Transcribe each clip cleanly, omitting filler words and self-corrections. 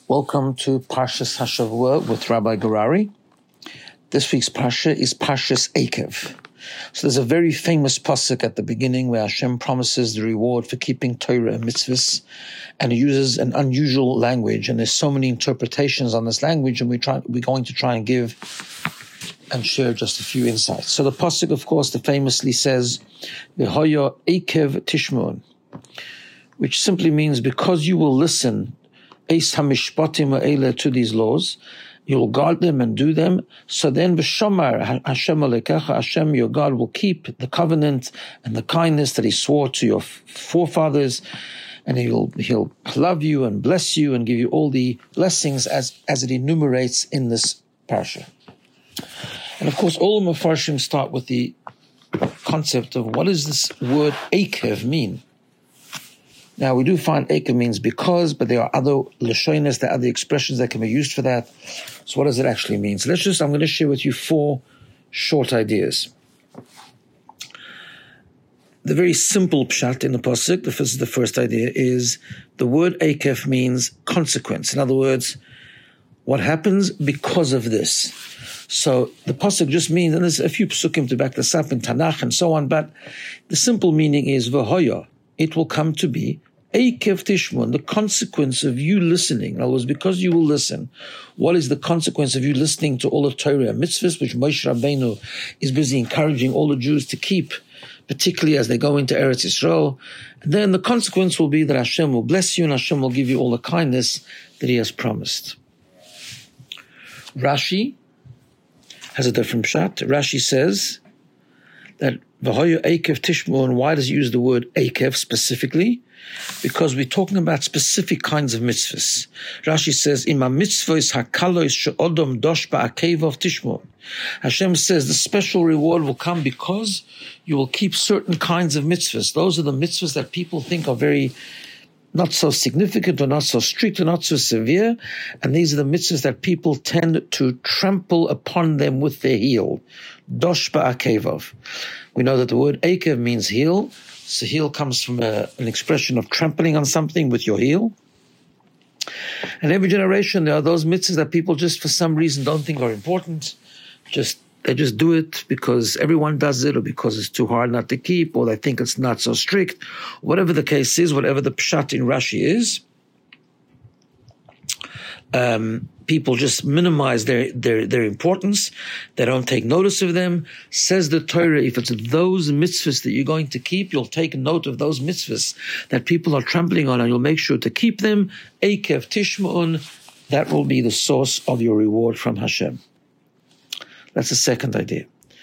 Welcome to Parshas Hashavua with Rabbi Garari. This week's Parsha is Parshas Eikev. So there's a very famous pasuk at the beginning where Hashem promises the reward for keeping Torah and mitzvahs, and he uses an unusual language, and there's so many interpretations on this language, and we're going to try and give and share just a few insights. So the pasuk, of course, famously says, V'hoya Eikev Tishmon, which simply means because you will listen Eis hamishpatim ha'ele, to these laws, you will guard them and do them. So then, v'shamar Hashem alekecha, Hashem your God will keep the covenant and the kindness that He swore to your forefathers, and He'll love you and bless you and give you all the blessings as it enumerates in this parasha. And of course, all the Mefarshim start with the concept of what does this word Eikev mean? Now, we do find Eikev means because, but there are other lashonos, there are other expressions that can be used for that. So what does it actually mean? So I'm going to share with you 4 short ideas. The very simple pshat in the pasuk, the first idea, is the word Eikev means consequence. In other words, what happens because of this. So the pasuk just means, and there's a few psukim to back this up in Tanakh and so on, but the simple meaning is v'hoya, it will come to be, Eikev Tishmon, the consequence of you listening. In other words, because you will listen, what is the consequence of you listening to all the Torah and mitzvahs, which Moshe Rabbeinu is busy encouraging all the Jews to keep, particularly as they go into Eretz Yisrael? And then the consequence will be that Hashem will bless you and Hashem will give you all the kindness that He has promised. Rashi has a different pshat. Rashi says that V'hoya Eikev Tishmon, why does he use the word Eikev specifically? Because we're talking about specific kinds of mitzvahs. Rashi says, Ima mitzvahs hakalois she'odom dosh ba'akevav tishmon. Hashem says the special reward will come because you will keep certain kinds of mitzvahs. Those are the mitzvahs that people think are very not so significant or not so strict or not so severe, and these are the mitzvahs that people tend to trample upon them with their heel. Dosh ba'akevav. We know that the word Eikev means heel. So heel comes from an expression of trampling on something with your heel. And every generation, there are those mitzvahs that people just for some reason don't think are important. They just do it because everyone does it, or because it's too hard not to keep, or they think it's not so strict. Whatever the case is, whatever the pshat in Rashi is, people just minimize their importance. They don't take notice of them. Says the Torah, if it's those mitzvahs that you're going to keep, you'll take note of those mitzvahs that people are trampling on, and you'll make sure to keep them. Eikev Tishmon, that will be the source of your reward from Hashem. That's the second idea.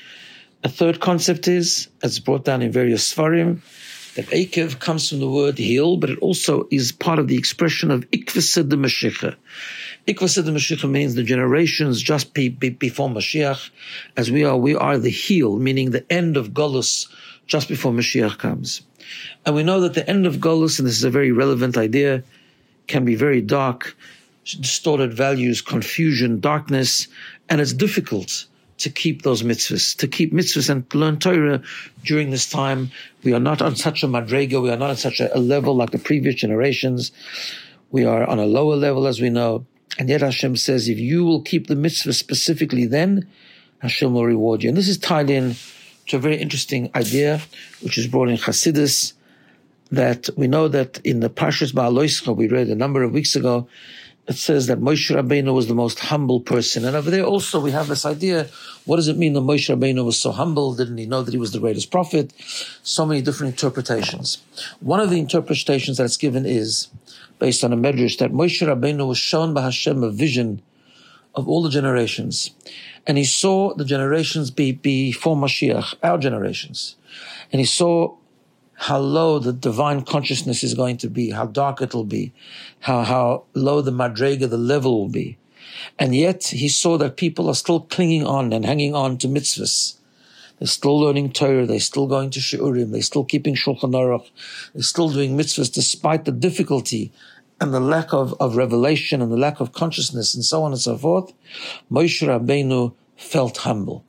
A third concept is, as brought down in various Sfarim, that Eikev comes from the word heel, but it also is part of the expression of Ikvased the Mashiach. Ikvased the Mashiach means the generations just before Mashiach, as we are the heel, meaning the end of Golus just before Mashiach comes. And we know that the end of Golus, and this is a very relevant idea, can be very dark, distorted values, confusion, darkness, and it's difficult to keep those mitzvahs, and to learn Torah during this time. We are not on such a madrega, we are not on such a level like the previous generations. We are on a lower level, as we know. And yet Hashem says, if you will keep the mitzvah specifically, then Hashem will reward you. And this is tied in to a very interesting idea, which is brought in Chassidus, that we know that in the Parshas Ba'aloischa we read a number of weeks ago, it says that Moshe Rabbeinu was the most humble person. And over there also we have this idea, what does it mean that Moshe Rabbeinu was so humble? Didn't he know that he was the greatest prophet? So many different interpretations. One of the interpretations that's given is based on a medrash that Moshe Rabbeinu was shown by Hashem a vision of all the generations. And he saw the generations before Mashiach, our generations. And he saw how low the divine consciousness is going to be, how dark it will be, how low the madrega, the level will be. And yet he saw that people are still clinging on and hanging on to mitzvahs. They're still learning Torah, they're still going to Shiurim, they're still keeping Shulchan Aruch, they're still doing mitzvahs despite the difficulty and the lack of revelation and the lack of consciousness and so on and so forth. Moshe Rabbeinu felt humble.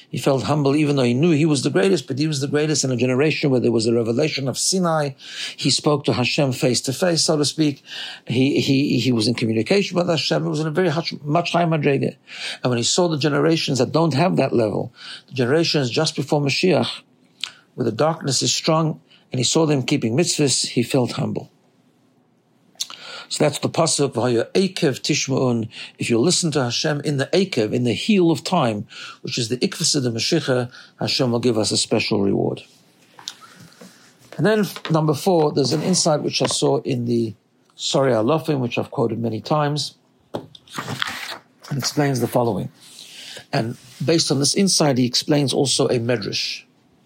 He felt humble even though he knew he was the greatest, but he was the greatest in a generation where there was a revelation of Sinai. He spoke to Hashem face to face, so to speak. He was in communication with Hashem. It was in a very much higher madrega. And when he saw the generations that don't have that level, the generations just before Mashiach, where the darkness is strong, and he saw them keeping mitzvahs, he felt humble. So that's the pasuk, V'haya Eikev Tishma'un. If you listen to Hashem in the Eikev, in the heel of time, which is the Ikvus of the Mashiach, Hashem will give us a special reward. And then, number 4, there's an insight which I saw in the Sorry Alofim, which I've quoted many times, and explains the following. And based on this insight, he explains also a medrash,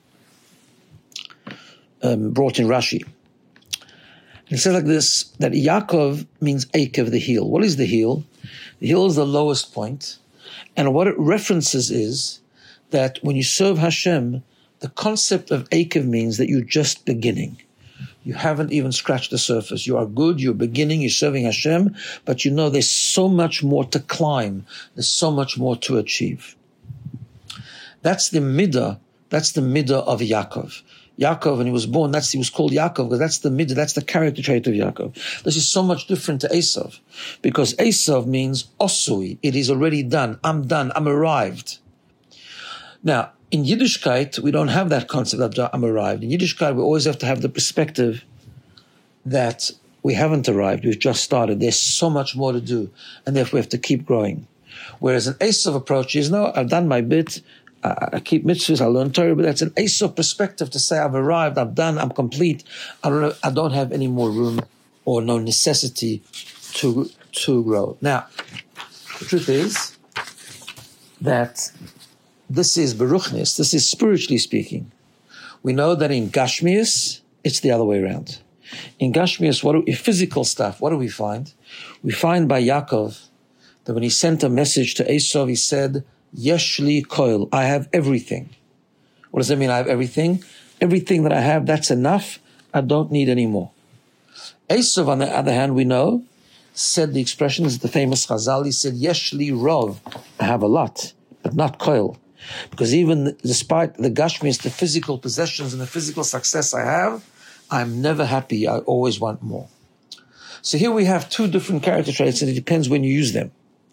brought in Rashi. It says like this, that Yaakov means Eikev, the heel. What is the heel? The heel is the lowest point. And what it references is that when you serve Hashem, the concept of Eikev means that you're just beginning. You haven't even scratched the surface. You are good, you're beginning, you're serving Hashem, but you know there's so much more to climb. There's so much more to achieve. That's the midah of Yaakov. Yaakov, when he was born, he was called Yaakov because that's the midah, that's the character trait of Yaakov. This is so much different to Esav, because Esav means osui, it is already done, I'm arrived. Now, in Yiddishkeit, we don't have that concept of I'm arrived. In Yiddishkeit, we always have to have the perspective that we haven't arrived, we've just started, there's so much more to do, and therefore we have to keep growing. Whereas an Esav approach is, no, I've done my bit, I keep mitzvahs, I learn Torah, but that's an Esav perspective to say I've arrived, I'm done, I'm complete. I don't have any more room or no necessity to grow. Now, the truth is that this is Baruchnis, this is spiritually speaking. We know that in Gashmias, it's the other way around. In Gashmias, physical stuff, what do we find? We find by Yaakov that when he sent a message to Esav, he said, Yeshli koil, I have everything. What does that mean, I have everything? Everything that I have, that's enough. I don't need any more. Esav, on the other hand, we know, said the expression, is the famous Chazal, he said, Yeshli rov, I have a lot, but not koil. Because even despite the gashmis, the physical possessions and the physical success I have, I'm never happy, I always want more. So here we have 2 different character traits, and it depends when you use them.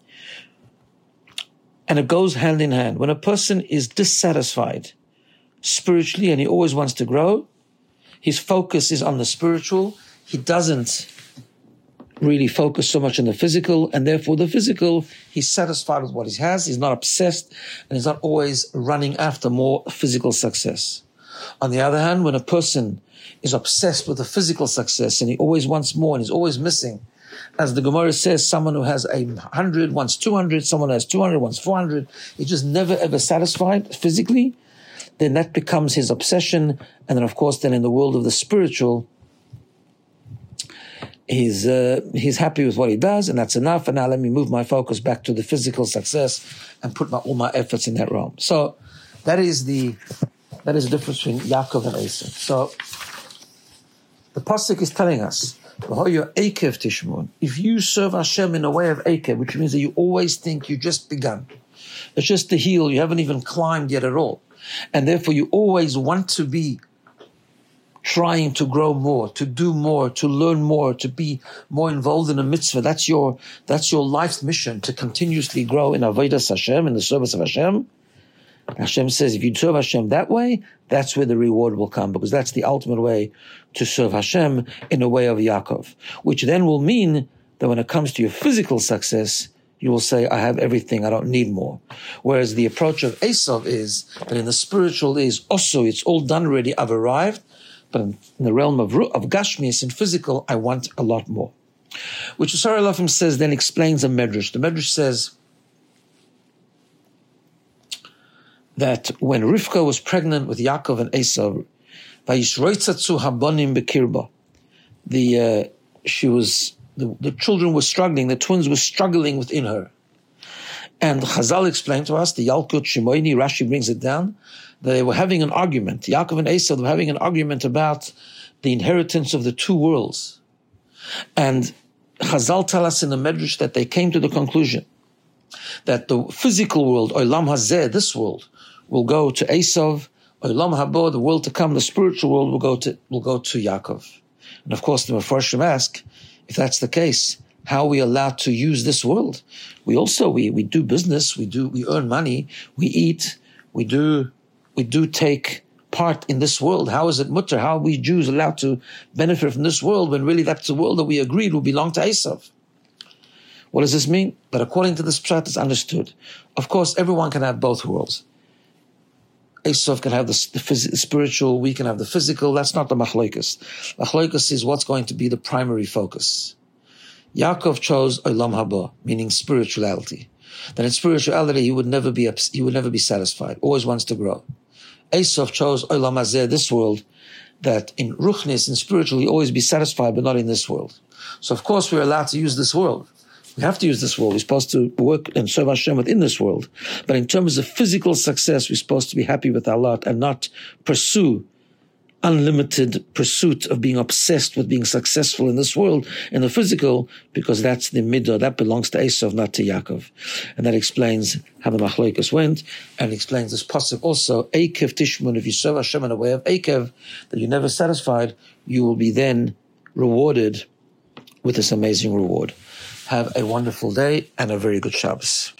And it goes hand in hand. When a person is dissatisfied spiritually and he always wants to grow, his focus is on the spiritual. He doesn't really focus so much on the physical, and therefore the physical, he's satisfied with what he has. He's not obsessed, and he's not always running after more physical success. On the other hand, when a person is obsessed with the physical success and he always wants more and he's always missing, as the Gemara says, someone who has 100 wants 200, someone who has 200 wants 400, he's just never ever satisfied physically, then that becomes his obsession. And then of course, then in the world of the spiritual, he's happy with what he does, and that's enough, and now let me move my focus back to the physical success and put all my efforts in that realm. So that is the difference between Yaakov and Esav. So the pasuk is telling us, if you serve Hashem in a way of Eikev, which means that you always think you just begun, it's just the heel, you haven't even climbed yet at all, and therefore you always want to be trying to grow more, to do more, to learn more, to be more involved in a mitzvah. That's your life's mission, to continuously grow in Avodas Hashem, in the service of Hashem. Hashem says, if you serve Hashem that way, that's where the reward will come, because that's the ultimate way to serve Hashem in a way of Yaakov, which then will mean that when it comes to your physical success, you will say, I have everything, I don't need more. Whereas the approach of Esav is that in the spiritual is also, it's all done already, I've arrived, but in the realm of Gashmias and physical, I want a lot more. Which Sarah Lafim says then explains a medrash. The medrash says that when Rivka was pregnant with Yaakov and Esav, Vayishroitzatzu habonim bekirba, the children were struggling, the twins were struggling within her. And Chazal explained to us, the Yalkut Shimoini, Rashi brings it down, that they were having an argument. Yaakov and Esav were having an argument about the inheritance of the 2 worlds. And Chazal tell us in the Medrash that they came to the conclusion that the physical world, Olam Hazeh, this world, will go to Esav. Olam haba, the world to come, the spiritual world, will go to Yaakov. And of course, the Mefarshim ask, if that's the case, how are we allowed to use this world? We do business, we earn money, we eat, we do take part in this world. How is it mutter? How are we Jews allowed to benefit from this world when really that's the world that we agreed will belong to Esav? What does this mean? But according to this pshat, it's understood. Of course, everyone can have both worlds. Esav can have the spiritual, we can have the physical. That's not the machloikus. Machloikus is what's going to be the primary focus. Yaakov chose olam haba, meaning spirituality. That in spirituality he would never be satisfied. Always wants to grow. Esav chose olam hazeh, this world, that in ruchnis, in spiritual, he always be satisfied, but not in this world. So of course we're allowed to use this world. We have to use this world. We're supposed to work and serve Hashem within this world. But in terms of physical success, we're supposed to be happy with our lot and not pursue unlimited pursuit of being obsessed with being successful in this world, in the physical, because that's the midah, that belongs to Esav, not to Yaakov. And that explains how the machloikus went, and explains this pasuk also, Eikev Tishmun, if you serve Hashem in a way of Eikev, that you're never satisfied, you will be then rewarded with this amazing reward. Have a wonderful day and a very good Shabbos.